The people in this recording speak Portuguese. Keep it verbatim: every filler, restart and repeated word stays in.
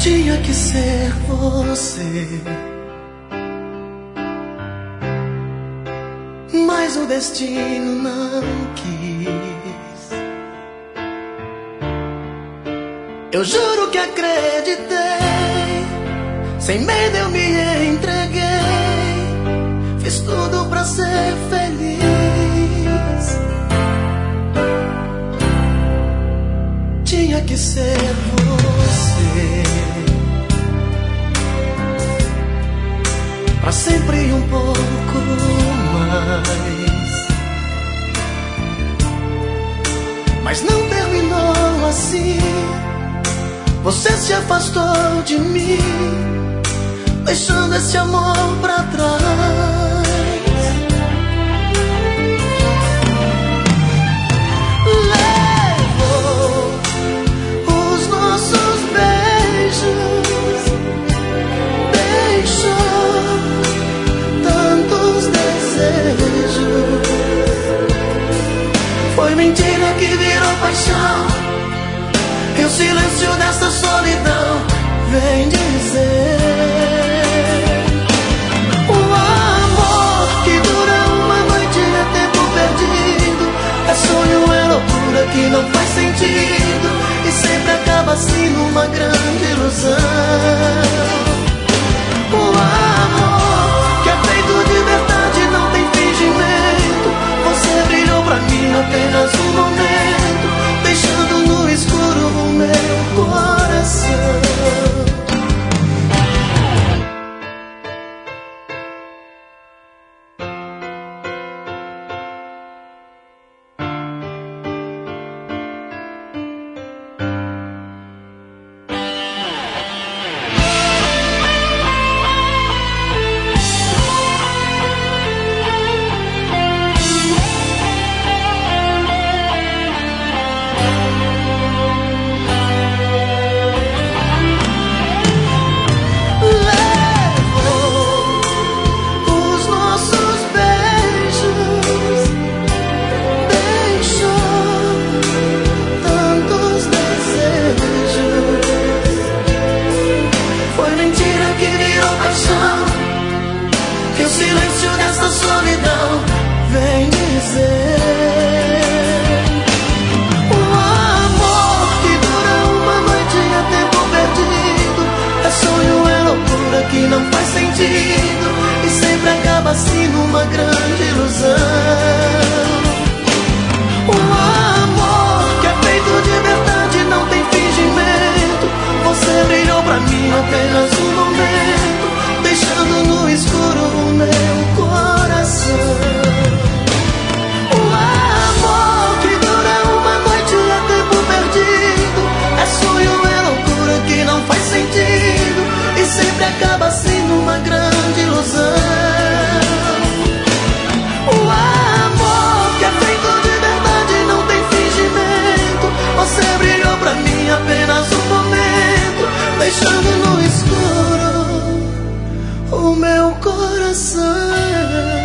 Tinha que ser você, mas o destino não quis. Eu juro que acreditei, sem medo eu me entreguei, fiz tudo pra ser feliz. Tinha que ser você, pra sempre um pouco mais. Mas não terminou assim, você se afastou de mim, deixando esse amor pra trás. Foi mentira que virou paixão, e o silêncio dessa solidão vem dizer: o amor que dura uma noite é tempo perdido, é sonho, é loucura que não faz sentido, e sempre acaba assim numa grande ilusão. O amor que é feito de verdade não tem fingimento, você brilhou pra mim apenas um momento, deixando no escuro o meu coração. Deixando no escuro o meu coração.